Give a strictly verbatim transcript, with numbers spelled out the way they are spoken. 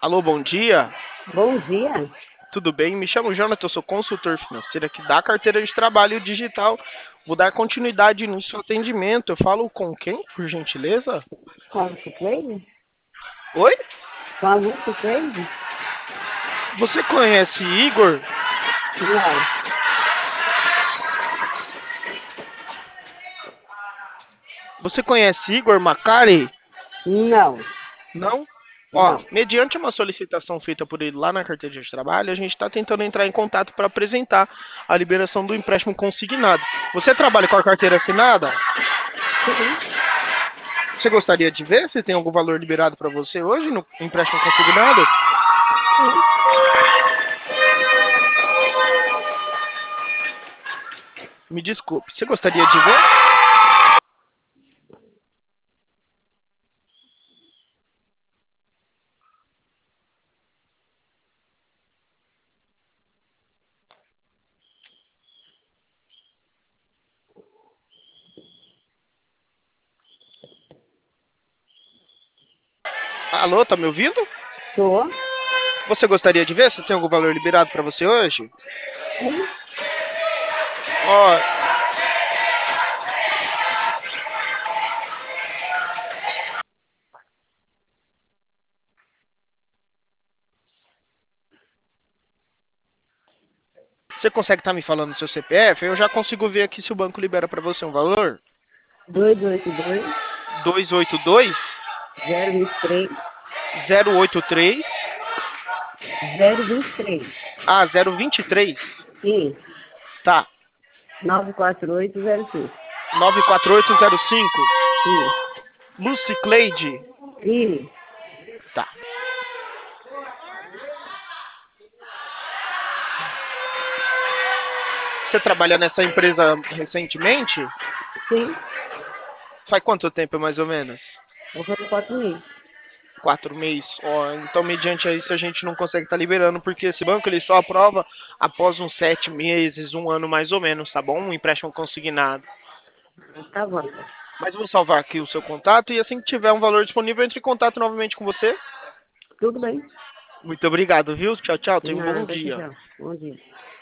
Alô, bom dia. Bom dia. Tudo bem? Me chamo Jonathan, eu sou consultor financeiro aqui da carteira de trabalho digital. Vou dar continuidade no seu atendimento. Eu falo com quem, por gentileza? Com a Lúcia Cleide? Oi? Com a Lúcia Cleide? Você conhece Igor? Não, Você conhece Igor Macari? não, Não? Ó, não. mediante uma solicitação feita por ele lá na carteira de trabalho, a gente está tentando entrar em contato para apresentar a liberação do empréstimo consignado. Você trabalha com a carteira assinada? Sim, Você gostaria de ver se tem algum valor liberado para você hoje no empréstimo consignado? sim. Me desculpe, você gostaria de ver? Alô, tá me ouvindo? Tô. Você gostaria de ver se tem algum valor liberado para você hoje? Sim. Ó, você consegue estar me falando o seu C P F? Eu já consigo ver aqui se o banco libera para você um valor. Dois oito dois, dois oito dois, zero vinte e três, zero oito três, zero vinte e três. ah, zero vinte e três. Isso. Tá. Nove quatro oito zero cinco. nove quatro oito zero cinco. Isso. Lucy Cleide. Isso. Tá. Você trabalha nessa empresa recentemente? Sim. Faz quanto tempo, mais ou menos? Vou fazer quatro meses. Quatro meses. Ó, então, mediante isso, a gente não consegue estar liberando, porque esse banco ele só aprova após uns sete meses, um ano mais ou menos, tá bom? Um empréstimo consignado. Tá bom, então. Mas vou salvar aqui o seu contato e assim que tiver um valor disponível, entre em contato novamente com você. Tudo bem. Muito obrigado, viu? Tchau, tchau. De Tenha um bom nada. Tchau, dia. tchau. Bom dia.